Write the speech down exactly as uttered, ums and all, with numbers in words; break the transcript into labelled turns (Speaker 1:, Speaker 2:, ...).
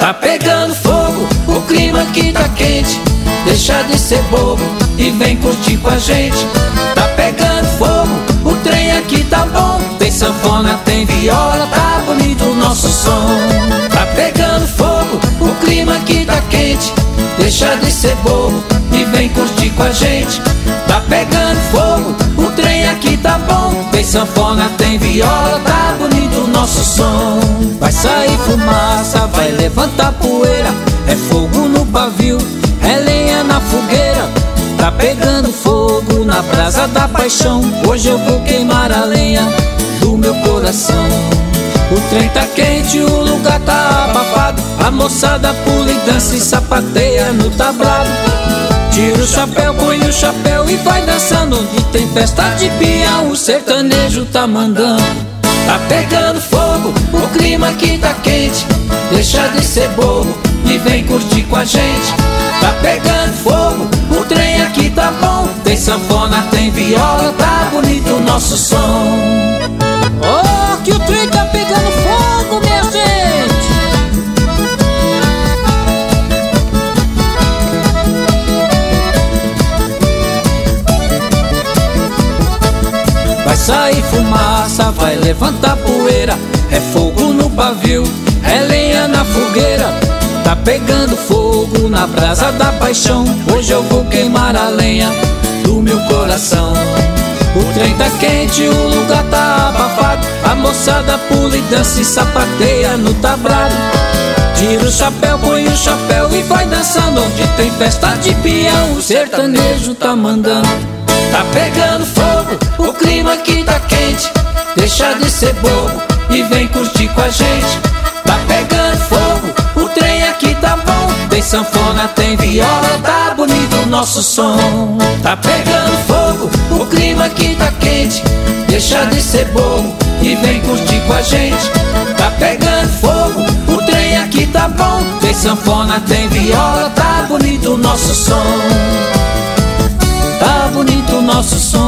Speaker 1: Tá pegando fogo, o clima aqui tá quente. Deixa de ser bobo e vem curtir com a gente. Tá pegando fogo, o trem aqui tá bom. Tem sanfona, tem viola, tá bonito o nosso som. Tá pegando fogo, o clima aqui tá quente. Deixa de ser bobo e vem curtir com a gente. Tá pegando fogo, o trem aqui tá bom. Tem sanfona, tem viola, tá bonito o nosso som. Vai sair fumaça, vai levantar poeira. É fogo no pavio, é lenha na fogueira. Tá pegando fogo na brasa da paixão. Hoje eu vou queimar a lenha do meu coração. O trem tá quente, o lugar tá abafado. A moçada pula e dança e sapateia no tablado. Tira o chapéu, põe o chapéu e vai dançando. Onde tem festa de peão, o sertanejo tá mandando. Tá pegando fogo, o clima aqui tá quente. Deixa de ser bobo e vem curtir com a gente. Tá pegando fogo, o trem aqui tá bom. Tem sanfona, tem viola, tá bonito o nosso som.
Speaker 2: Oh, que o trem tá pegando fogo, minha gente!
Speaker 1: Vai sair fumaça, vai levantar poeira. É fogo no pavio, é lenha na fogueira. Tá pegando fogo na brasa da paixão. Hoje eu vou queimar a lenha do meu coração. O trem tá quente, o lugar tá abafado. A moçada pula e dança e sapateia no tablado. Tira o chapéu, põe o chapéu e vai dançando. Onde tem festa de peão, o sertanejo tá mandando. Tá pegando fogo, o clima aqui tá quente. Deixa de ser bobo e vem curtir com a gente. Tá pegando fogo, o trem aqui tá bom. Tem sanfona, tem viola, tá bonito o nosso som. Tá pegando fogo, o clima aqui tá quente. Deixa de ser bobo e vem curtir com a gente. Tá pegando fogo, o trem aqui tá bom. Tem sanfona, tem viola, tá bonito o nosso som. Tá bonito o nosso som.